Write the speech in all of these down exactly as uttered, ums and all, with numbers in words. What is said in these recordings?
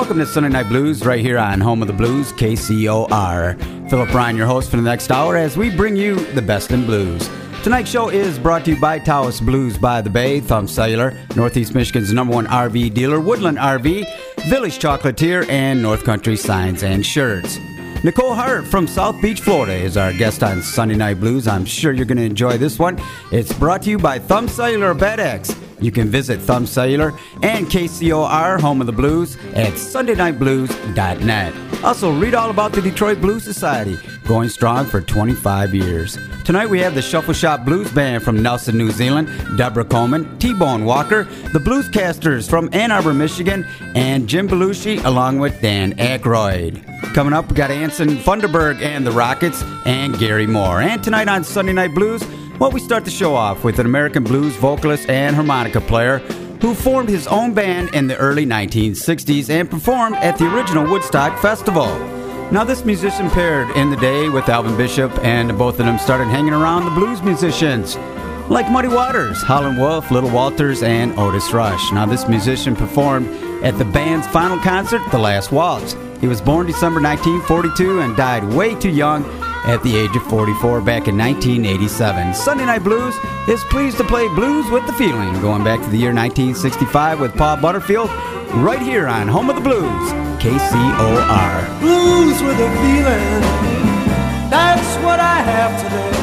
Welcome to Sunday Night Blues right here on Home of the Blues, K C O R. Philip Ryan, your host for the next hour, as we bring you the best in blues. Tonight's show is brought to you by Taos Blues by the Bay, Thumb Cellular, Northeast Michigan's number one R V dealer, Woodland R V, Village Chocolatier, and North Country Signs and Shirts. Nicole Hart from South Beach, Florida is our guest on Sunday Night Blues. I'm sure you're going to enjoy this one. It's brought to you by Thumb Cellular Bed X. You can visit Thumb Cellular and K C O R, Home of the Blues, at sunday night blues dot net. Also, read all about the Detroit Blues Society, going strong for twenty-five years. Tonight we have the Shuffle Shop Blues Band from Nelson, New Zealand, Deborah Coleman, T-Bone Walker, the Bluescasters from Ann Arbor, Michigan, and Jim Belushi along with Dan Aykroyd. Coming up, we got Anson Funderburg and the Rockets and Gary Moore. And tonight on Sunday Night Blues, well, we start the show off with an American blues vocalist and harmonica player who formed his own band in the early nineteen sixties and performed at the original Woodstock Festival. Now, this musician paired in the day with Alvin Bishop, and both of them started hanging around the blues musicians like Muddy Waters, Howlin' Wolf, Little Walters, and Otis Rush. Now, this musician performed at the band's final concert, The Last Waltz. He was born December nineteen forty-two and died way too young at the age of forty-four back in nineteen eighty-seven. Sunday Night Blues is pleased to play Blues with the Feeling, going back to the year nineteen sixty-five with Paul Butterfield, right here on Home of the Blues, K C O R. Blues with a feeling, that's what I have today.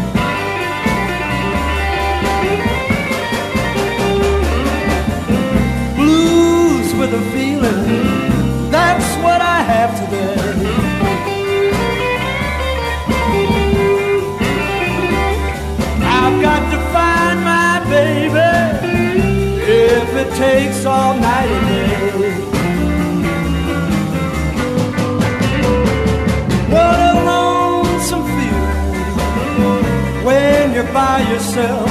Blues with a feeling, that's what I have today. I've got to find my baby, if it takes all night and day. What a lonesome feeling when you're by yourself.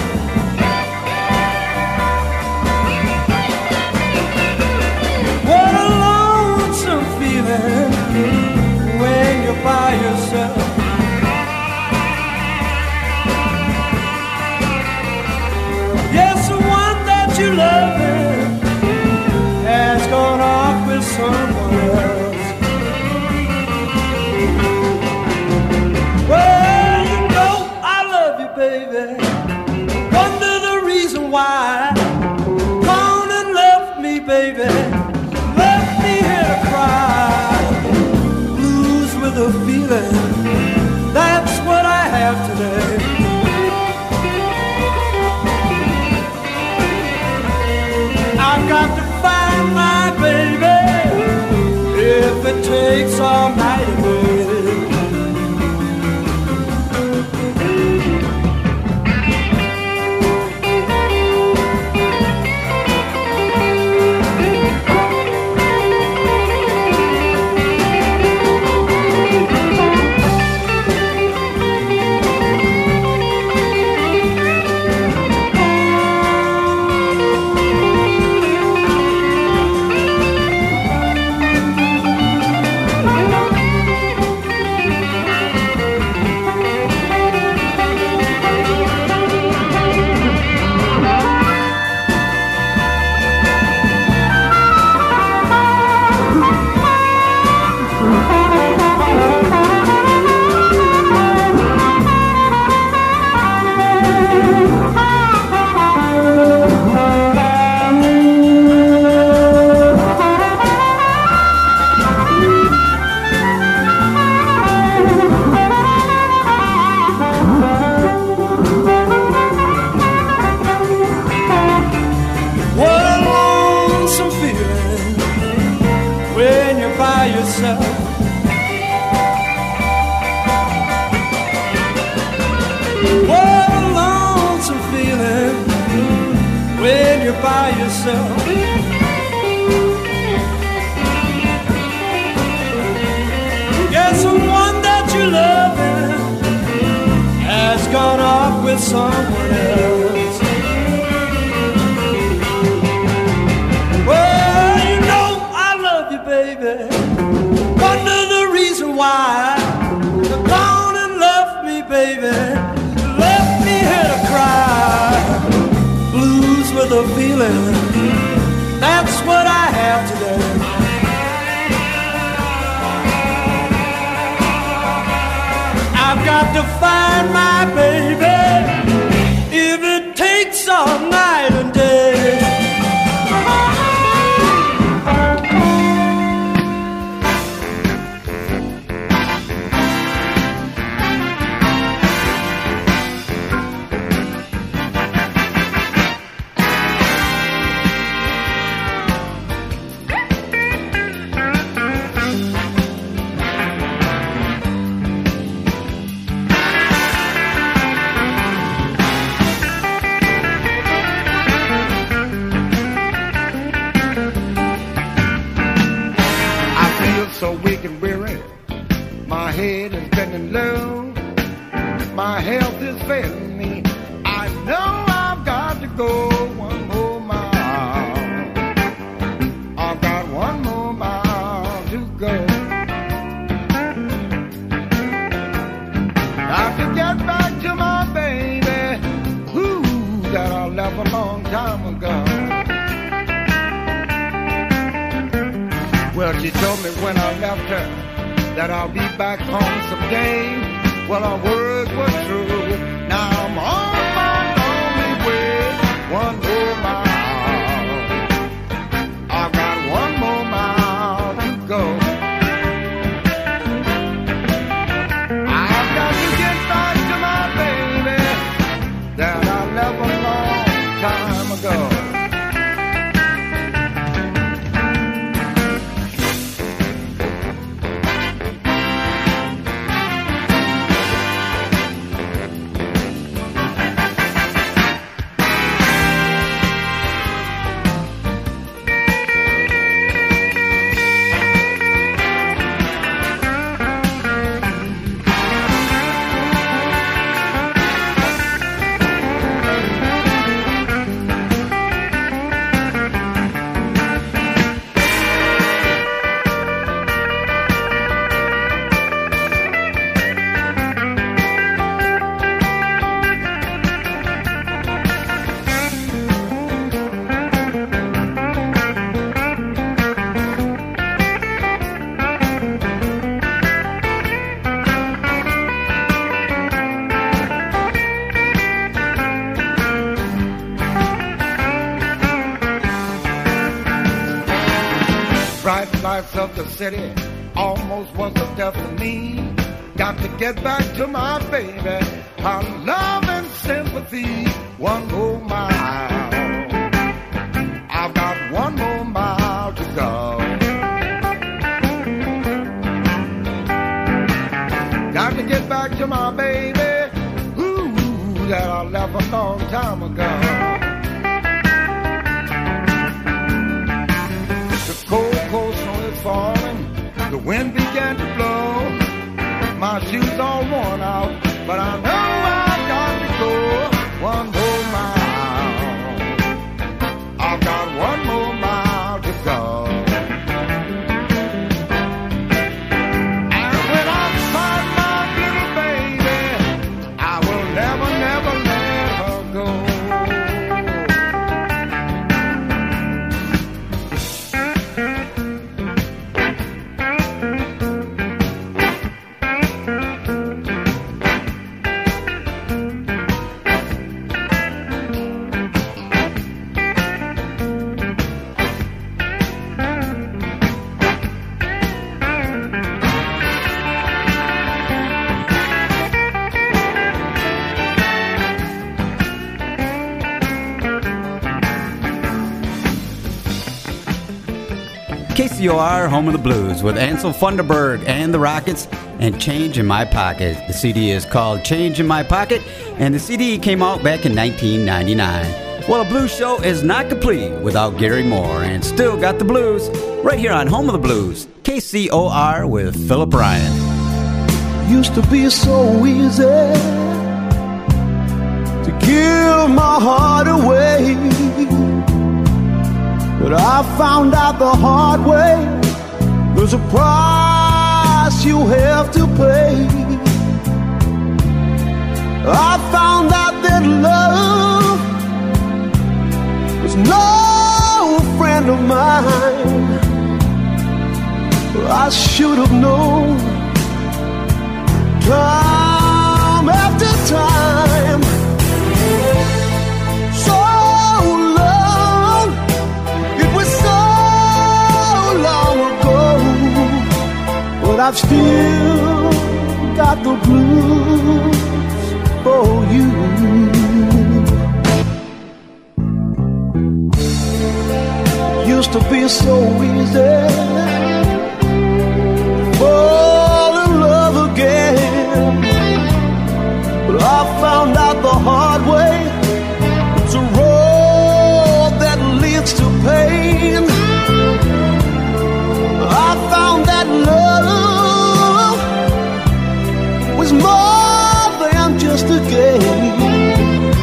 What a lonesome feeling when you're by yourself. Yes, the one that you love has gone off with someone else. Well, you know I love you, baby. Wonder the reason why. Gone and left me, baby. Left me here to cry. Blues with a feeling, that's what I have today. I've got to find my baby, if it takes all night away. By yourself. Yes, the one that you love has gone off with someone else. Well, you know I love you, baby. Wonder the reason why. You've gone and left me, baby. Left me here to cry. Blues with a feeling, that's what I have today. got to find my baby, if it takes all night and day. So weak and weary, my head is bending low, my health is failing me. I know I've got to go one more mile. I've got one more mile to go. Got to get back to my baby, who that I left a long time ago. Well, she told me when I left her that I'll be back home someday. Well, our words were true. Now I'm on my lonely way. One more mile. I've got one more mile to go. I've got to get back to my baby that I left a long time ago. Of the city almost was the death of me. Got to get back to my baby, her love and sympathy. One more mile, I've got one more mile to go. Got to get back to my baby, ooh, that I left a long time ago. Cold, cold snow is falling, the wind began to blow. My shoes all worn out, but I know I've got to go one more mile. I've got one more mile to go. And when I find my little baby, I will never, never let her go. K C O R, home of the blues, with Ansel Funderburg and the Rockets, and Change in My Pocket. The C D is called Change in My Pocket, and the C D came out back in nineteen ninety-nine. Well, a blues show is not complete without Gary Moore, and still got the blues right here on Home of the Blues, K C O R with Philip Ryan. Used to be so easy to give my heart away, but I found out the hard way, there's a price you have to pay. I found out that love was no friend of mine. I should have known time I've still got the blues for you. Used to be so easy, fall in love again, but I found out the hard way. It's a road that leads to pain. I found that love was more than just a game,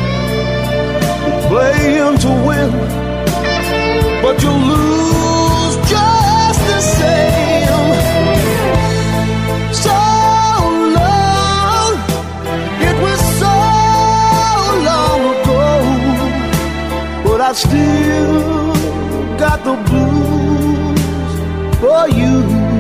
playing to win, but you lose just the same. So long, it was so long ago, but I still got the blues for you.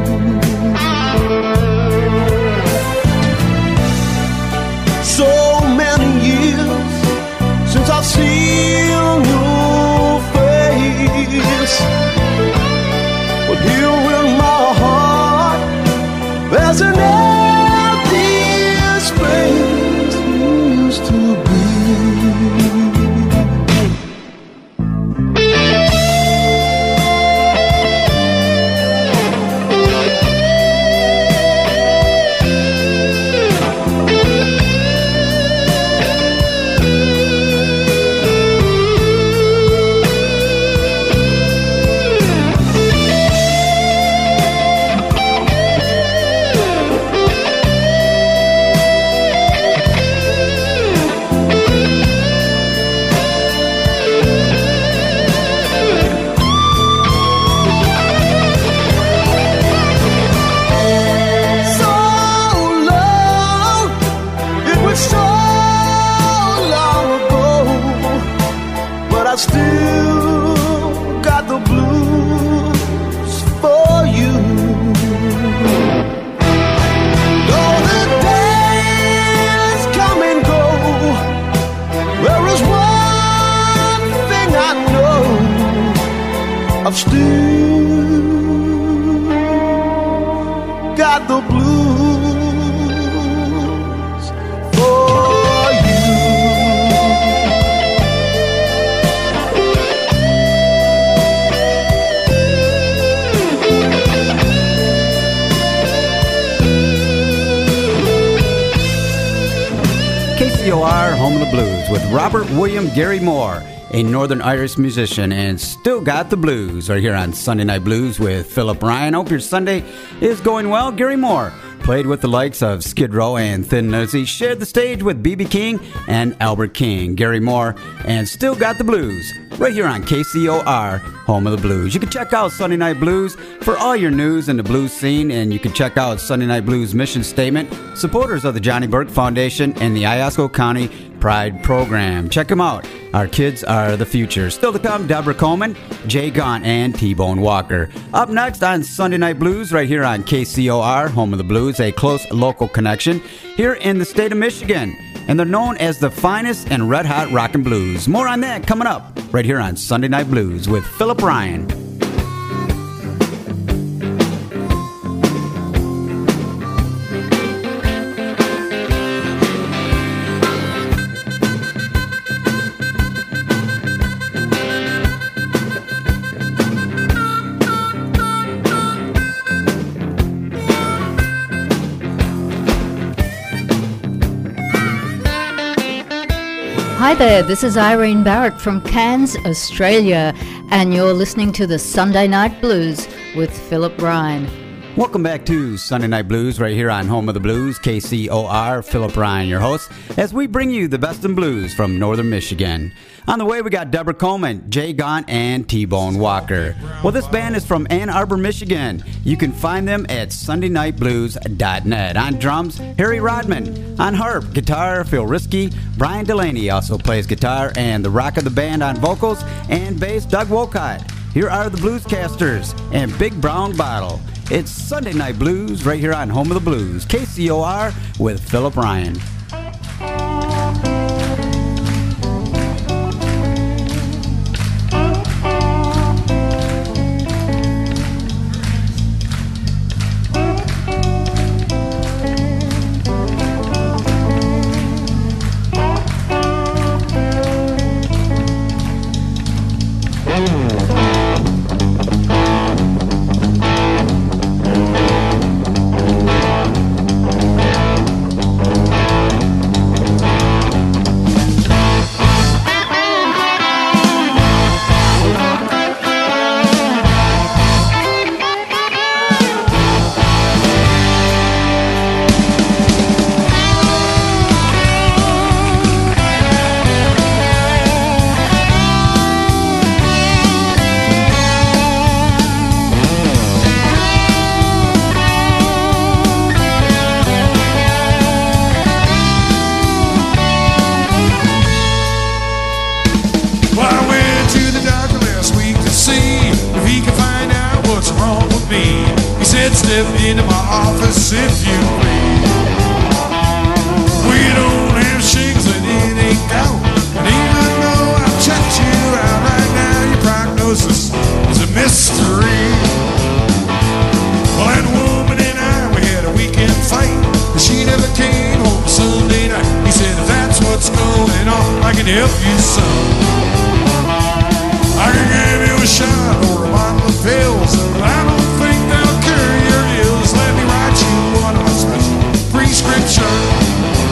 So many years since I've seen your face, but here in my heart there's an empty space used to be. I still got the blues for you. Though the days come and go, there is one thing I know: I've still got the blues for you. K C O R, Home of the Blues, with Robert William Gary Moore, a Northern Irish musician, and still got the blues right here on Sunday Night Blues with Philip Ryan. Hope your Sunday is going well. Gary Moore played with the likes of Skid Row and Thin Lizzy, shared the stage with B B King and Albert King. Gary Moore and still got the blues right here on K C O R, Home of the Blues. You can check out Sunday Night Blues for all your news in the blues scene, and you can check out Sunday Night Blues mission statement, supporters of the Johnny Burke Foundation and the Iosco County Pride Program. Check them out. Our kids are the future. Still to come, Deborah Coleman, Jay Gaunt, and T-Bone Walker. Up next on Sunday Night Blues, right here on K C O R, Home of the Blues, a close local connection here in the state of Michigan. And they're known as the finest and red hot rock and blues. More on that coming up right here on Sunday Night Blues with Philip Ryan. Hi there, this is Irene Barrett from Cairns, Australia, and you're listening to the Sunday Night Blues with Philip Ryan. Welcome back to Sunday Night Blues right here on Home of the Blues, K C O R. Philip Ryan, your host, as we bring you the best in blues from Northern Michigan. On the way, we got Deborah Coleman, Jay Gaunt, and T-Bone Walker. Well, this band is from Ann Arbor, Michigan. You can find them at sunday night blues dot net. On drums, Harry Rodman. On harp, guitar, Phil Risky. Brian Delaney also plays guitar, and the rock of the band on vocals and bass, Doug Wolcott. Here are the Bluescasters and Big Brown Bottle. It's Sunday Night Blues right here on Home of the Blues, K C O R with Philip Ryan. step into my office if you please. We don't have shingles and it ain't gout. And even though I've checked you out right now, your prognosis is a mystery. Well, that woman and I, we had a weekend fight, and she never came home Sunday night. He said, if that's what's going on, I can help you some. I can give you a shot or a bottle of pills, but I don't think they'll cure your ills. Let me write you one of my special prescriptions.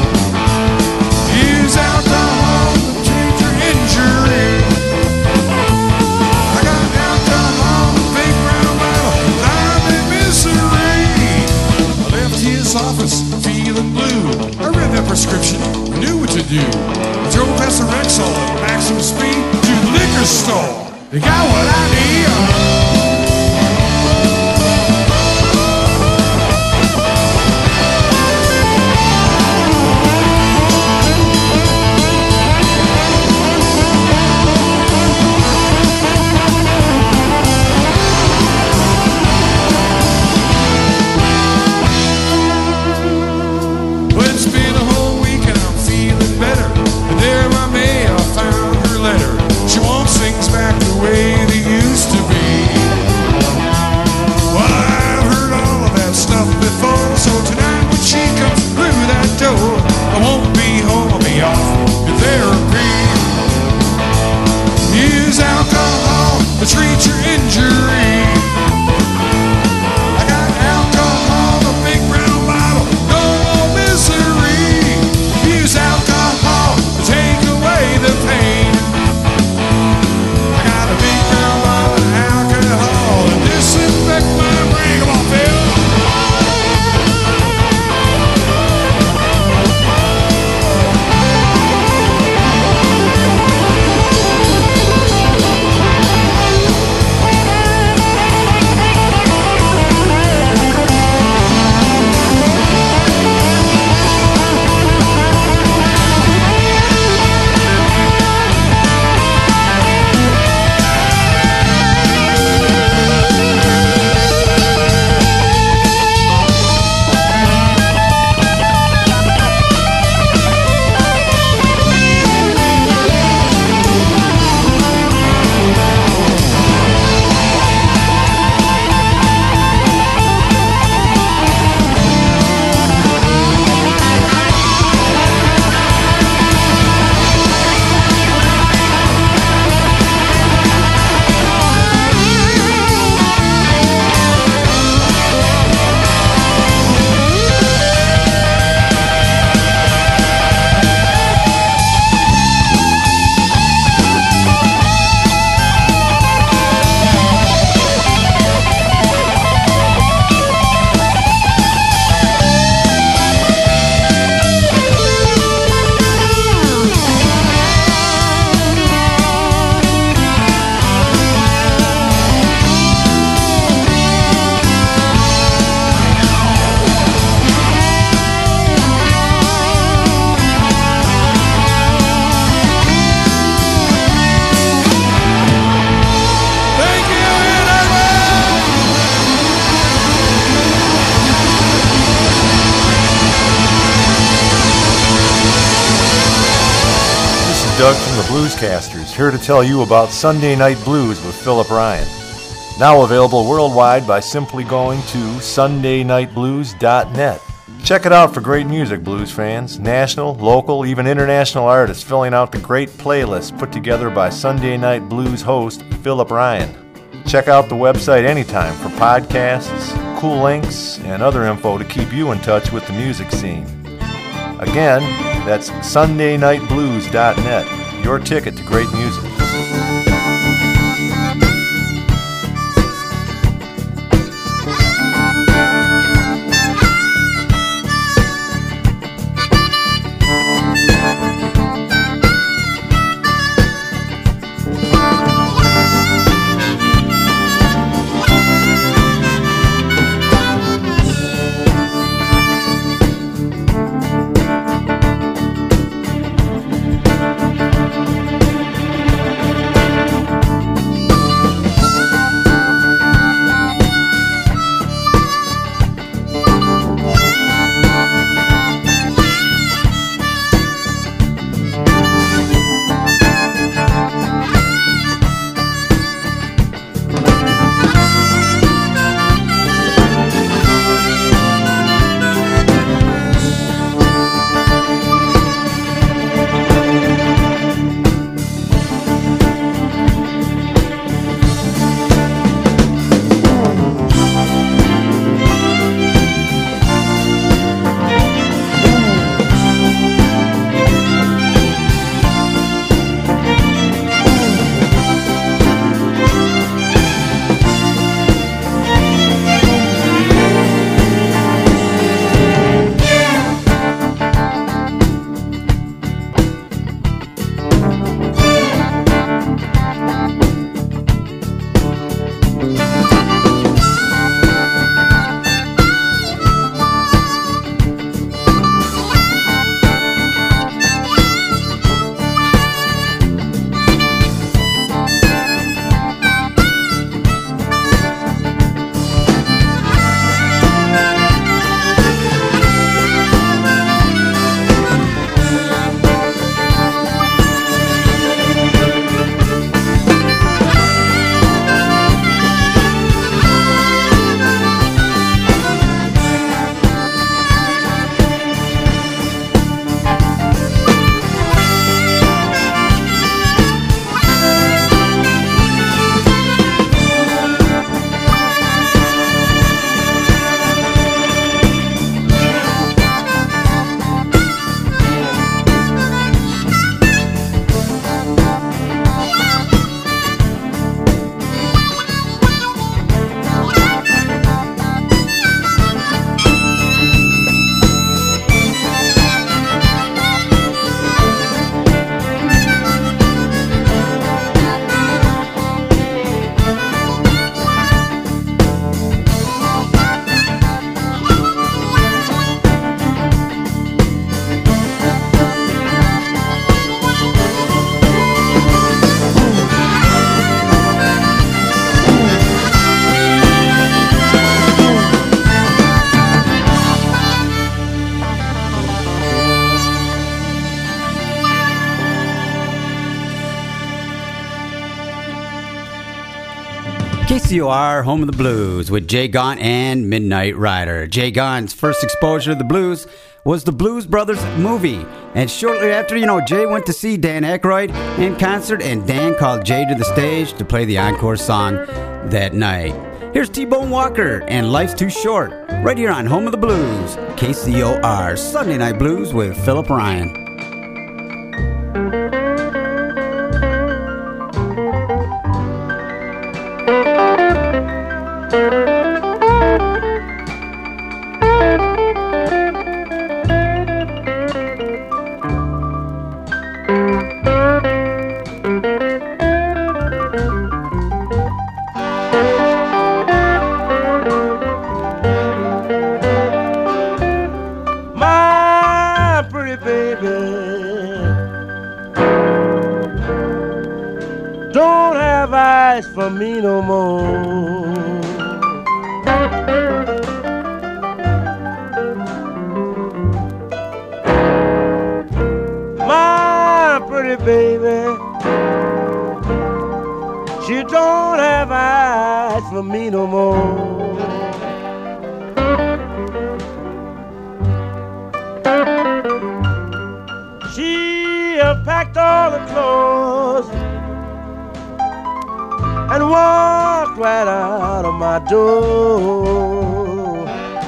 Use alcohol to treat your injury. I got alcohol in a big brown bottle, and I'm in misery. I left his office feeling blue. I read that prescription, I knew what to do. I drove past the Rexall at maximum speed to the liquor store. They got what I need. To treat your injury. I got alcohol in a big brown bottle, no more misery. Use alcohol to take away the pain. I got a big brown bottle of alcohol to disinfect my brain. Come on, Phil. Doug from the Bluescasters, here to tell you about Sunday Night Blues with Philip Ryan. Now available worldwide by simply going to sunday night blues dot net. Check it out for great music, blues fans. National, local, even international artists filling out the great playlist put together by Sunday Night Blues host Philip Ryan. Check out the website anytime for podcasts, cool links, and other info to keep you in touch with the music scene. Again, that's sunday night blues dot net, your ticket to great music. C O R, home of the blues, with Jay Gaunt and Midnight Rider. Jay Gaunt's first exposure to the blues was the Blues Brothers movie. And shortly after, you know, Jay went to see Dan Aykroyd in concert, and Dan called Jay to the stage to play the encore song that night. Here's T-Bone Walker and Life's Too Short, right here on Home of the Blues, K C O R, Sunday Night Blues with Philip Ryan. For me no more. My pretty baby, she don't have eyes for me no more. She have packed all the clothes and walked right out of my door.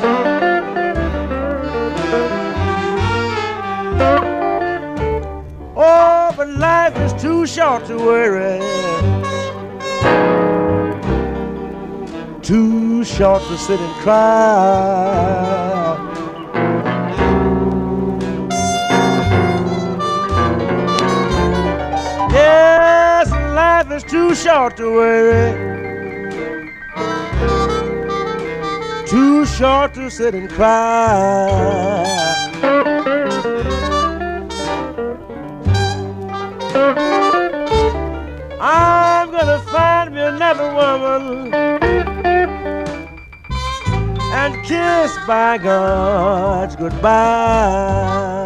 Oh, but life is too short to worry, too short to sit and cry. Yes, life is too short to worry, too short to sit and cry. I'm gonna find me another woman and kiss bygones goodbye.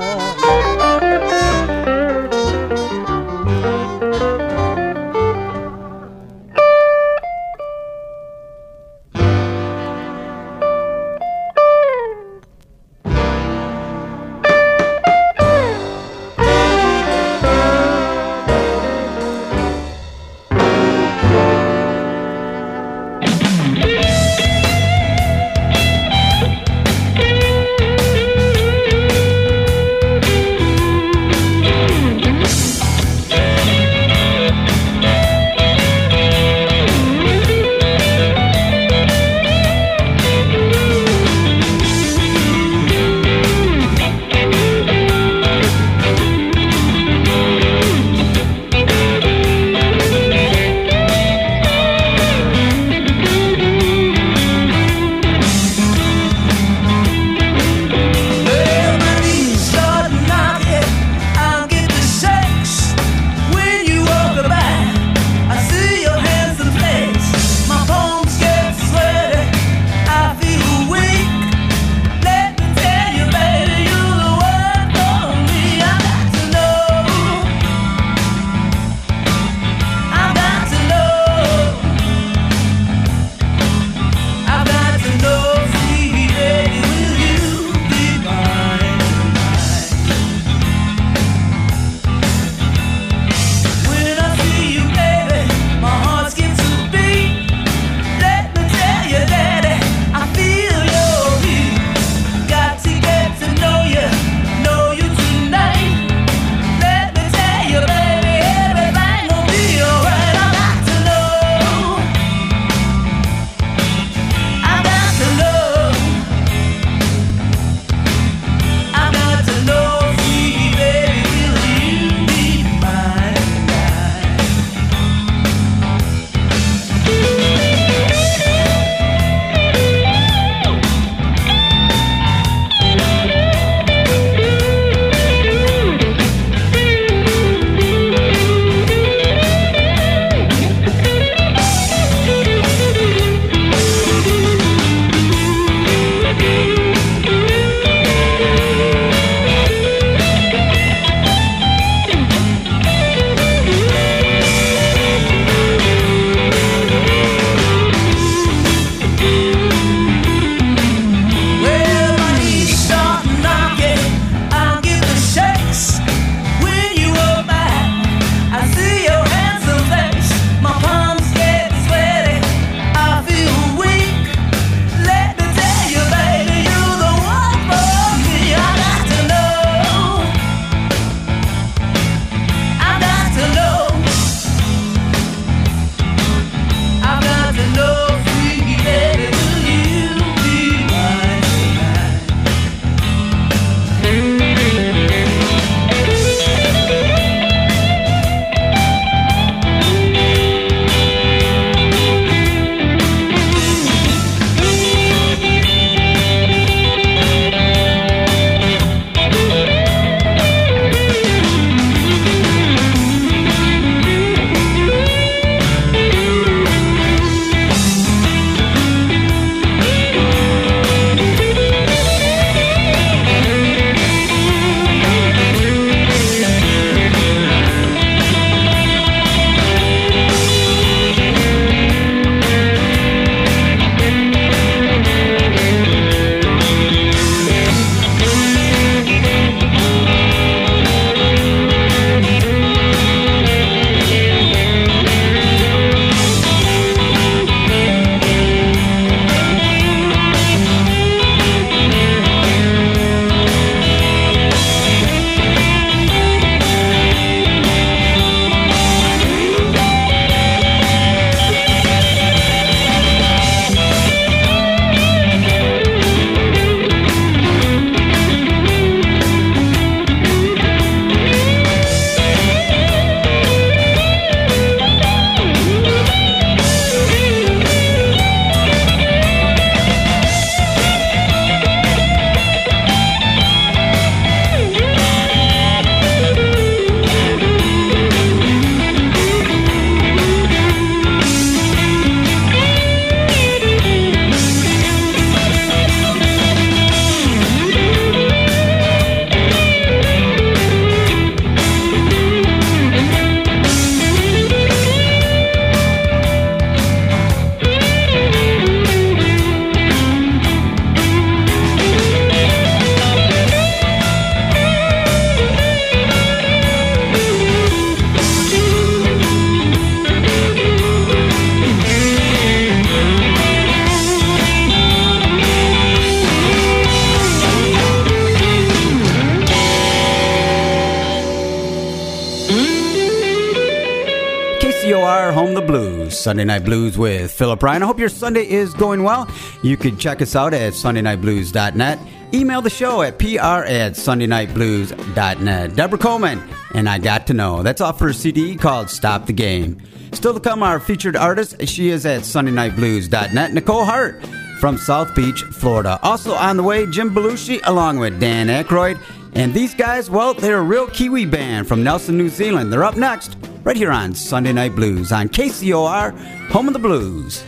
R, home of the blues. Sunday Night Blues with Philip Ryan. I hope your Sunday is going well. You can check us out at sunday night blues dot net. Email the show at pr at sunday night blues dot net. Deborah Coleman and I Got to Know. That's off her C D called Stop the Game. Still to come, our featured artist. She is at sunday night blues dot net. Nicole Hart from South Beach, Florida. Also on the way, Jim Belushi along with Dan Aykroyd. And these guys, well, they're a real Kiwi band from Nelson, New Zealand. They're up next, right here on Sunday Night Blues on K C O R, home of the blues.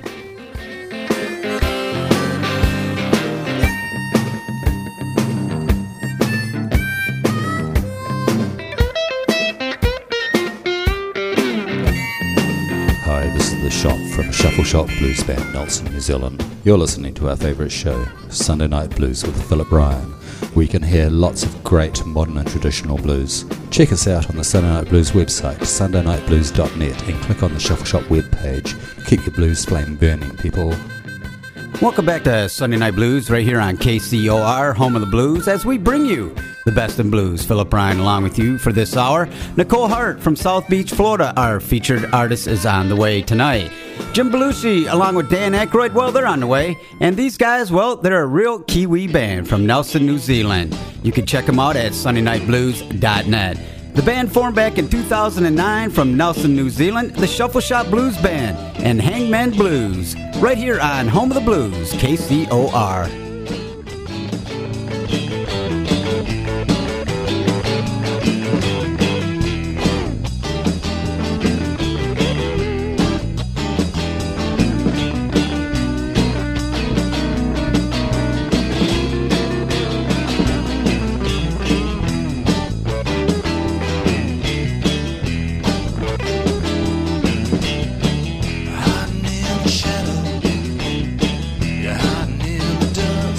Hi, this is The Shop from Shuffle Shop Blues Band, Nelson, New Zealand. You're listening to our favourite show, Sunday Night Blues with Philip Ryan, where you can hear lots of great modern and traditional blues. Check us out on the Sunday Night Blues website, sunday night blues dot net, and click on the Shuffle Shop webpage. Keep your blues flame burning, people. Welcome back to Sunday Night Blues right here on K C O R, home of the blues, as we bring you the best in blues. Philip Ryan along with you for this hour. Nicole Hart from South Beach, Florida, our featured artist, is on the way tonight. Jim Belushi along with Dan Aykroyd, well, they're on the way. And these guys, well, they're a real Kiwi band from Nelson, New Zealand. You can check them out at sunday night blues dot net. The band formed back in two thousand nine from Nelson, New Zealand, the Shuffle Shop Blues Band and Hangman Blues, right here on Home of the Blues, K C O R. Hiding in the shadow, you're hiding in the dark.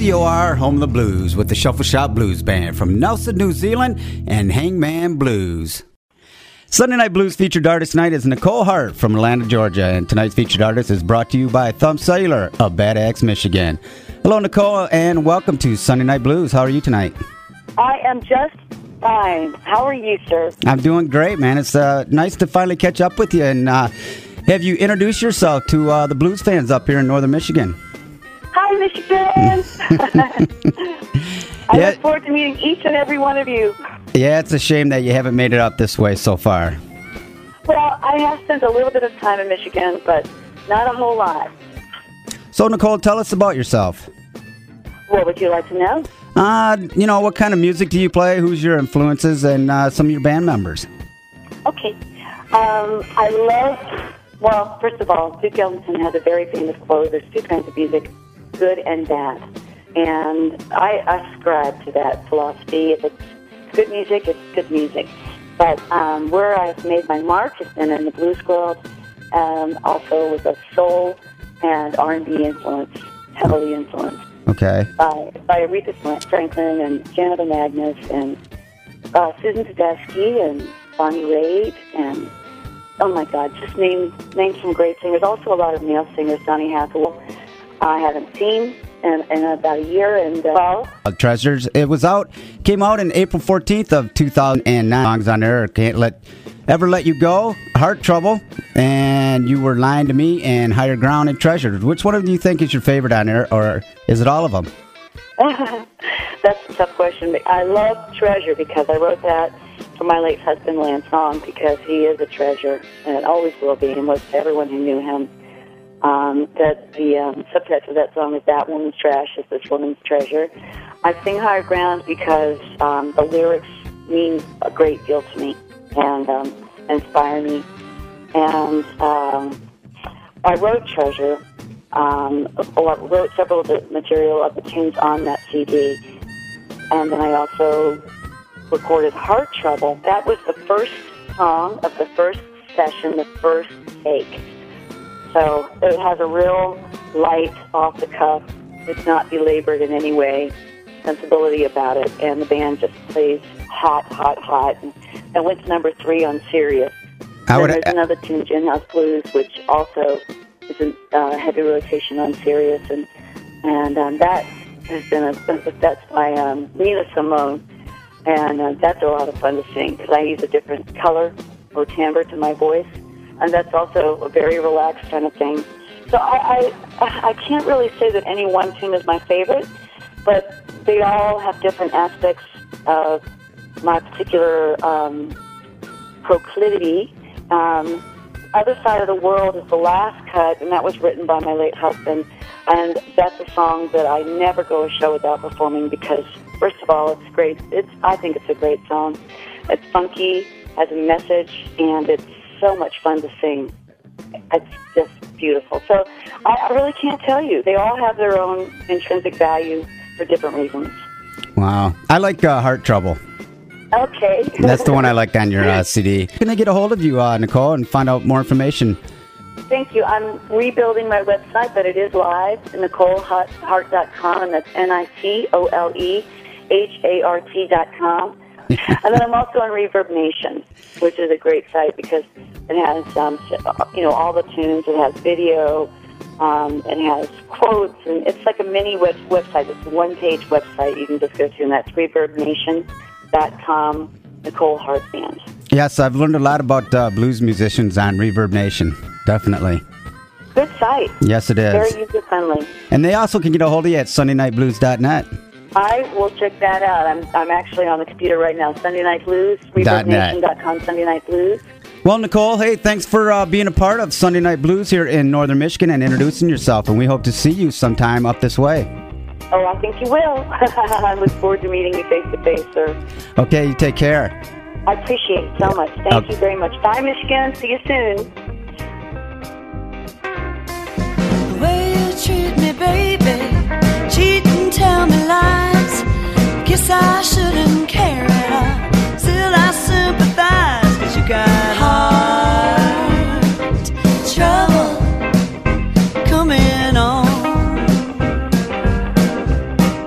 C O R, home of the blues, with the Shuffle Shop Blues Band from Nelson, New Zealand, and Hangman Blues. Sunday Night Blues featured artist tonight is Nicole Hart from Atlanta, Georgia, and tonight's featured artist is brought to you by Thumb Cellular of Bad Axe, Michigan. Hello, Nicole, and welcome to Sunday Night Blues. How are you tonight? I am just fine. How are you, sir? I'm doing great, man. It's uh, nice to finally catch up with you, and uh, have you introduced yourself to uh, the blues fans up here in northern Michigan? Hi, Michigan! I Yeah. look forward to meeting each and every one of you. Yeah, it's a shame that you haven't made it up this way so far. Well, I have spent a little bit of time in Michigan, but not a whole lot. So, Nicole, tell us about yourself. What would you like to know? Uh, you know, what kind of music do you play? Who's your influences and uh, some of your band members? Okay. Um, I love, well, first of all, Duke Ellington has a very famous quote, there's two kinds of music, good and bad. And I ascribe to that philosophy. If it's good music, it's good music. But um, where I've made my mark has been in the blues world, um, also with a soul and R and B influence, heavily influenced. Okay. By, by Aretha Franklin and Janet Magnus and uh, Susan Tedeschi and Bonnie Raitt and, oh my God, just name, name some great singers. Also a lot of male singers, Donny Hathaway. I haven't seen in, in about a year and uh, well. Treasures. It was out, came out in April fourteenth of two thousand nine. Songs on there, Can't Let Ever Let You Go, Heart Trouble, and You Were Lying to Me, and Higher Ground and Treasures. Which one of you think is your favorite on there, or is it all of them? That's a tough question. I love Treasure because I wrote that for my late husband, Lance Song, because he is a treasure, and it always will be, and was everyone who knew him. Um, that the um, subtext of that song is that woman's trash is this woman's treasure. I sing Higher Ground because um, the lyrics mean a great deal to me and um, inspire me. And um, I wrote Treasure, um, or wrote several of the material of the tunes on that C D. And then I also recorded Heart Trouble. That was the first song of the first session, the first take. So it has a real light, off-the-cuff, it's not belabored in any way, sensibility about it, and the band just plays hot, hot, hot, and, and went to number three on Sirius. I Then would, there's another tune, Gin House Blues, which also is in uh, heavy rotation on Sirius, and and um, that has been a that's by um, Nina Simone, and uh, that's a lot of fun to sing because I use a different color or timbre to my voice. And that's also a very relaxed kind of thing. So I, I I can't really say that any one tune is my favorite, but they all have different aspects of my particular um, proclivity. Um, Other Side of the World is the last cut, and that was written by my late husband. And that's a song that I never go a show without performing because, first of all, it's great. It's I think it's a great song. It's funky, has a message, and it's so much fun to sing. It's just beautiful. So I, I really can't tell you. They all have their own intrinsic value for different reasons. wow. I like uh, Heart Trouble. Okay. That's the one I like on your uh, C D. Can I get a hold of you, uh, Nicole, and find out more information? Thank you. I'm rebuilding my website, but it is live, Nicole Hart dot com, and that's N I C O L E H A R T dot com. And then I'm also on Reverb Nation, which is a great site because it has, um, you know, all the tunes. It has video. Um, it has quotes, and it's like a mini web- website. It's a one-page website you can just go to, and that's reverb nation dot com, Nicole Hart Band. Yes, I've learned a lot about uh, blues musicians on Reverb Nation. Definitely. Good site. Yes, it is. Very user-friendly. And they also can get a hold of you at sunday night blues dot net. I will check that out. I'm I'm actually on the computer right now. Sunday Night Blues, reverb nation dot com, Sunday Night Blues. Well, Nicole, hey, thanks for uh, being a part of Sunday Night Blues here in northern Michigan and introducing yourself, and we hope to see you sometime up this way. Oh, I think you will. I look forward to meeting you face to face, sir. Okay, you take care. I appreciate it so much. Thank Okay. you very much. Bye, Michigan. See you soon. The way you treat me, baby, cheat and tell me lies. Guess I shouldn't care at all. Still I sympathize, 'cause you got heart trouble coming on.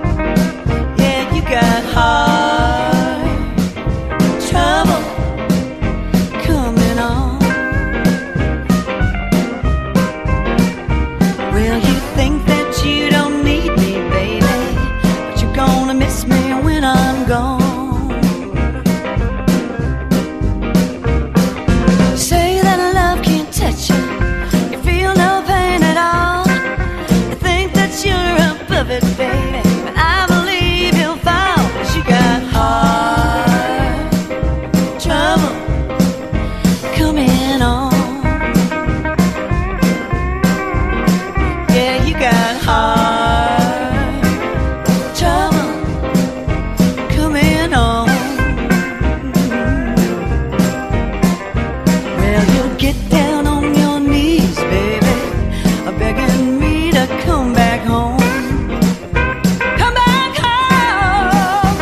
got hard trouble coming on. Well, you'll get down on your knees, baby, begging me to come back home. Come back home.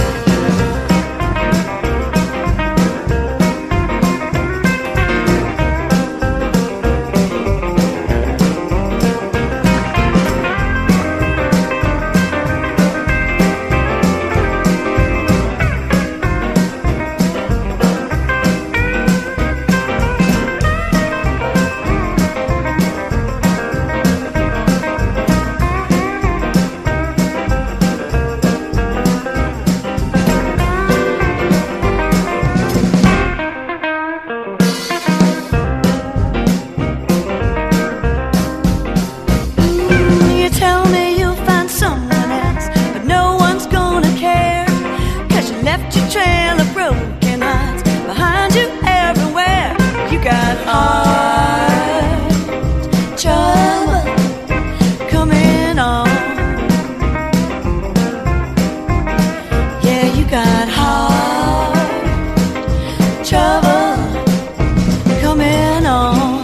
You tell me you'll find someone else, but no one's gonna care, 'cause you left your trail of broken hearts behind you everywhere. You got hard trouble coming on. Yeah, you got hard trouble coming on.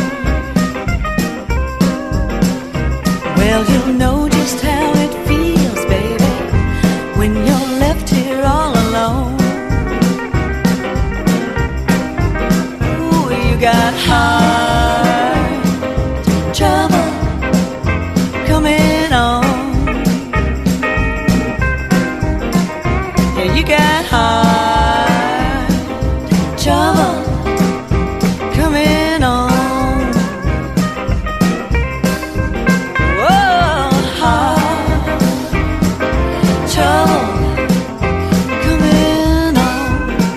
Well, you'll know just how it feels, baby, when you're left here all alone. Ooh, you got hard trouble coming on. Yeah, you got hard trouble coming on. Whoa, hard trouble coming on.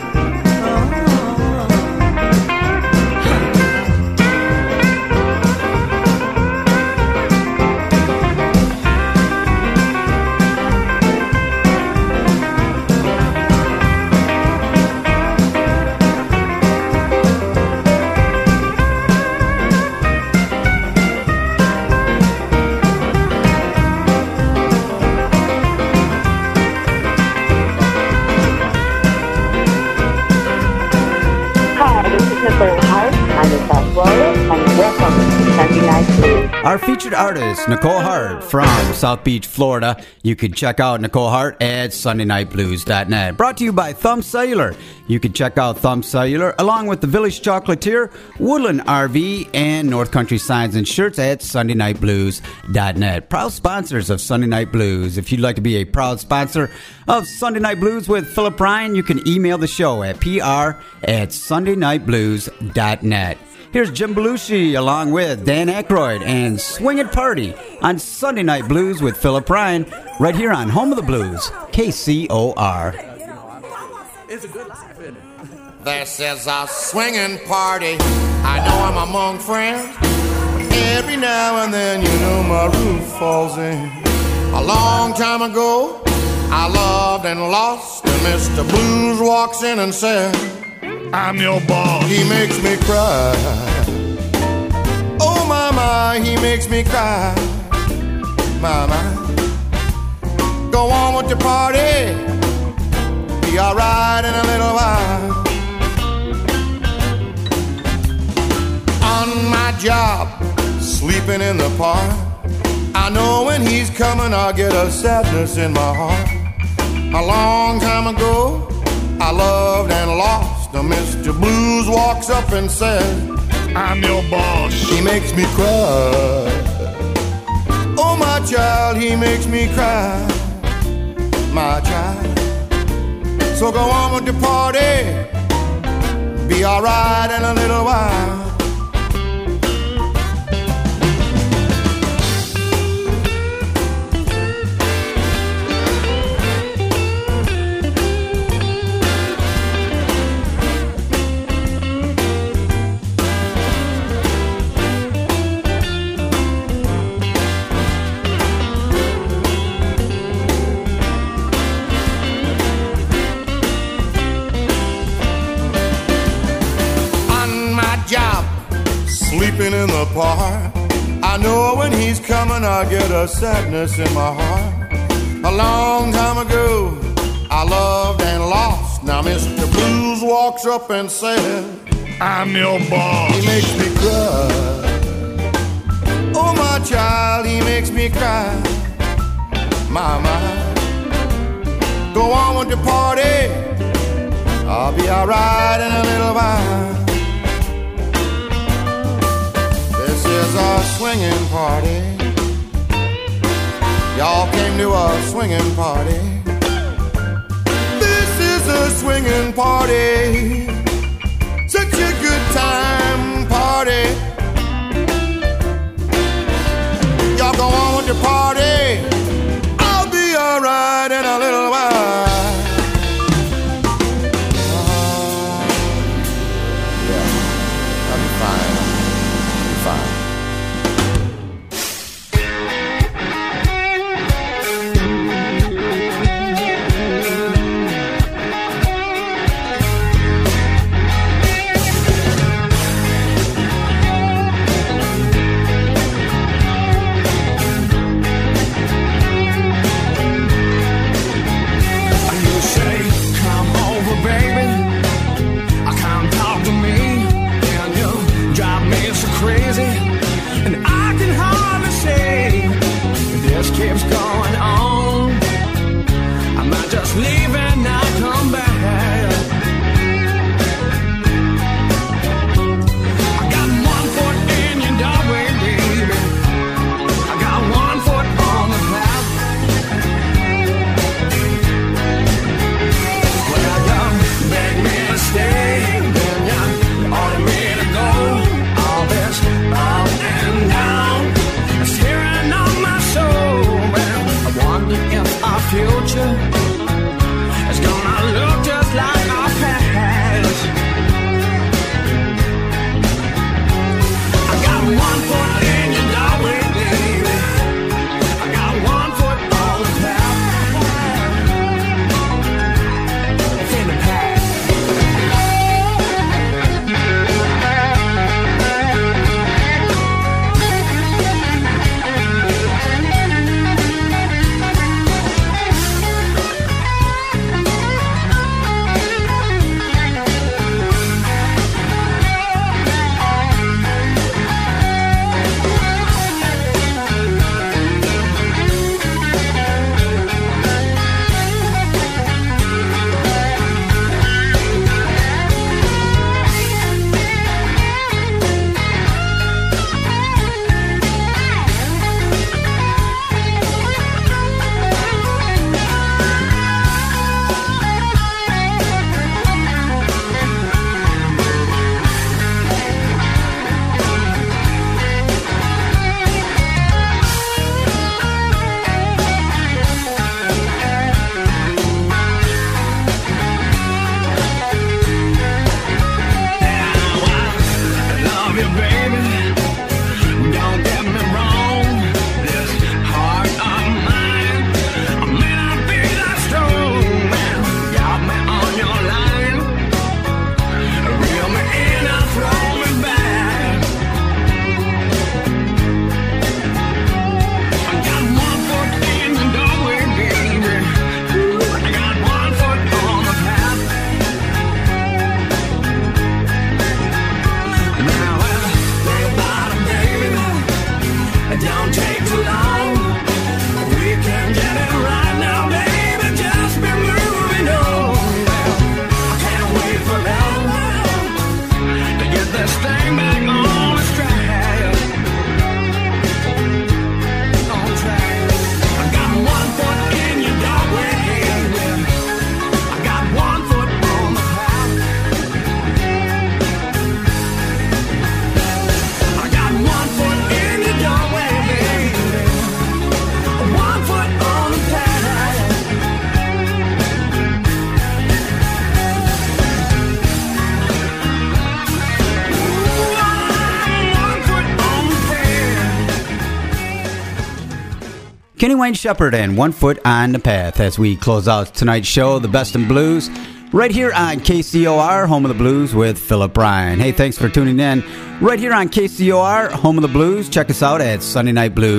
Hi, this is Nicole Hart. I'm in South Florida, and welcome to Sunday Night Blues. Our featured artist, Nicole Hart from South Beach, Florida. You can check out Nicole Hart at sunday night blues dot net. Brought to you by Thumb Cellular. You can check out Thumb Cellular along with the Village Chocolatier, Woodland R V, and North Country Signs and Shirts at sunday night blues dot net. Proud sponsors of Sunday Night Blues. If you'd like to be a proud sponsor of Sunday Night Blues with Philip Ryan, you can email the show at P R at sunday night blues dot net. Here's Jim Belushi along with Dan Aykroyd and Swing It Party on Sunday Night Blues with Philip Ryan right here on Home of the Blues, K C O R. It's a good life, isn't it? This is a swinging party. I know I'm among friends. Every now and then, you know, my roof falls in. A long time ago, I loved and lost, and Mister Blues walks in and says, I'm your boss. He makes me cry. Oh, my, my, he makes me cry. My, my. Go on with your party. Be alright in a little while. On my job, sleeping in the park, I know when he's coming I'll get a sadness in my heart. A long time ago, I loved and lost. Mister Blues walks up and says, I'm your boss. He makes me cry. Oh, my child, he makes me cry. My child. So go on with the party. Be alright in a little while. Sleeping in the park, I know when he's coming I get a sadness in my heart. A long time ago, I loved and lost. Now Mister Blues walks up and says, I'm your boss. He makes me cry. Oh, my child, he makes me cry. My, my. Go on with the party. I'll be alright in a little while. This is a swinging party. Y'all came to a swinging party. This is a swinging party. Such a good time party. Y'all go on with the party. I'll be alright in a little while. Keeps going on. I might just leave and not come back. I got one foot in your doorway, baby. I got one foot on the path. Well, you beg me to stay, then you order me to go. All this up and down, it's tearing on my soul. If our future is gonna look just like our past. I got one foot in your doorway, baby. I got one foot on the path. It's in the past. Kenny Wayne Shepherd and One Foot on the Path as we close out tonight's show, The Best in Blues, right here on K C O R, Home of the Blues with Philip Ryan. Hey, thanks for tuning in. Right here on K C O R, Home of the Blues. Check us out at Sunday Night Blues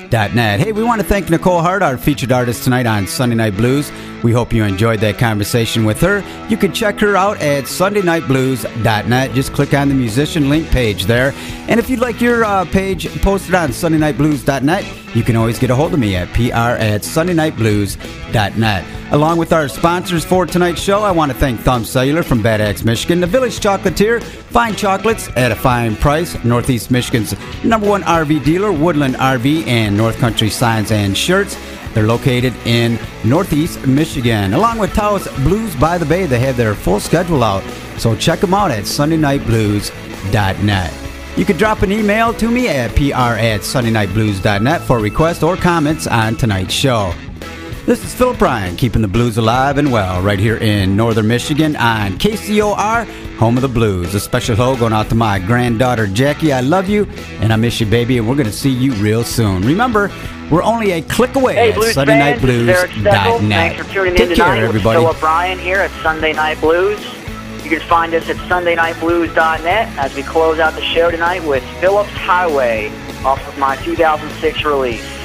dot net. Hey, we want to thank Nicole Hart, our featured artist tonight on Sunday Night Blues. We hope you enjoyed that conversation with her. You can check her out at sunday night blues dot net. Just click on the musician link page there. And if you'd like your uh, page posted on sunday night blues dot net, you can always get a hold of me at pr at sunday night blues dot net. Along with our sponsors for tonight's show, I want to thank Thumb Cellular from Bad Axe, Michigan, the Village Chocolatier, fine chocolates at a fine price, Northeast Michigan's number one R V dealer, Woodland R V, and North Country Signs and Shirts. They're located in Northeast Michigan. Along with Taos Blues by the Bay, they have their full schedule out, so check them out at sunday night blues dot net. You can drop an email to me at pr at sunday night blues dot net for requests or comments on tonight's show. This is Philip Ryan, keeping the blues alive and well right here in northern Michigan on K C O R, home of the blues. A special hello going out to my granddaughter Jackie. I love you and I miss you, baby, and we're going to see you real soon. Remember, we're only a click away hey, at Blues sunday night fans, blues this is Eric dot Steckel. net. Thanks for tuning Take in care, tonight everybody. with Philip Ryan here at Sunday Night Blues. You can find us at sunday night blues dot net as we close out the show tonight with Phillips Highway off of my two thousand six release.